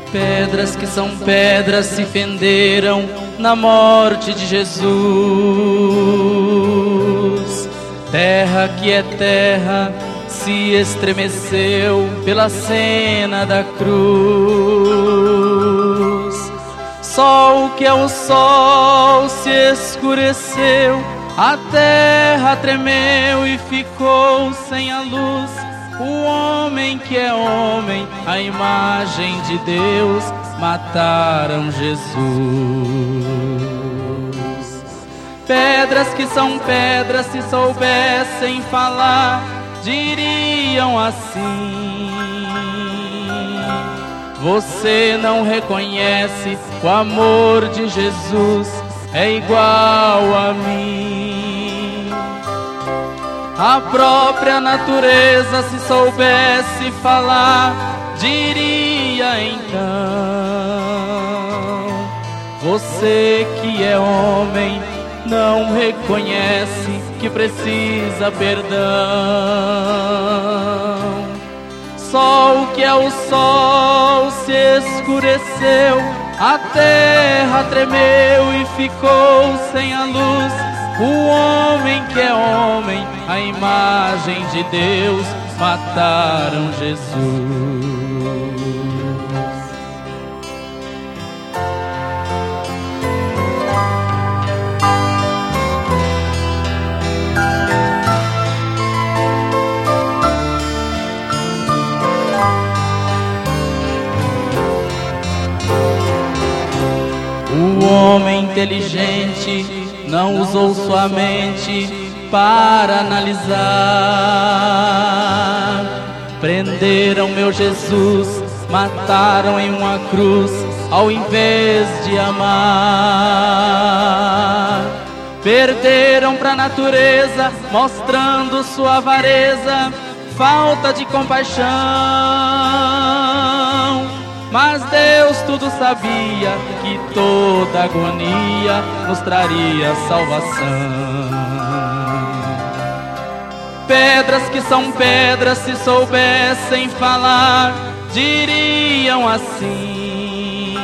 Pedras que são pedras se fenderam na morte de Jesus. Terra que é terra se estremeceu pela cena da cruz. Sol que é o sol se escureceu, a terra tremeu e ficou sem a luz. O homem que é homem, a imagem de Deus, mataram Jesus. Pedras que são pedras, se soubessem falar, diriam assim: você não reconhece o amor de Jesus, é igual a mim. A própria natureza, se soubesse falar, diria então: você que é homem, não reconhece que precisa perdão. Sol que é o sol se escureceu, a terra tremeu e ficou sem a luz. O homem que é homem, a imagem de Deus, mataram Jesus. O homem inteligente não usou sua mente para analisar. Prenderam meu Jesus, mataram em uma cruz, ao invés de amar. Perderam pra natureza, mostrando sua avareza, falta de compaixão. Mas Deus tudo sabia, que toda agonia nos traria salvação. Pedras que são pedras, se soubessem falar, diriam assim: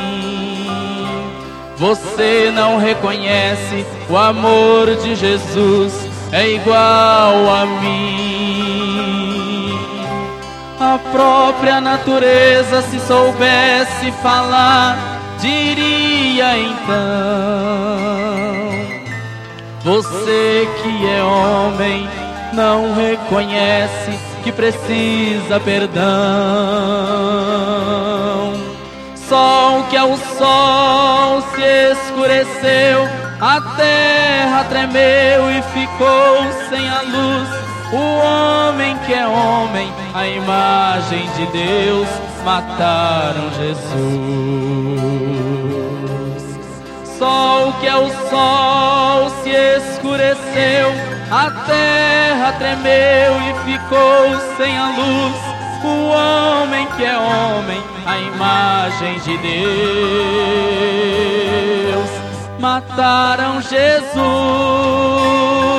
você não reconhece o amor de Jesus, é igual a mim. A própria natureza, se soubesse falar, diria então: você que é homem, não reconhece que precisa perdão. Sol que é o sol se escureceu, a terra tremeu e ficou sem a luz. O homem que é homem, a imagem de Deus, mataram Jesus. Sol que é o sol se escureceu, a terra tremeu e ficou sem a luz. O homem que é homem, a imagem de Deus, mataram Jesus.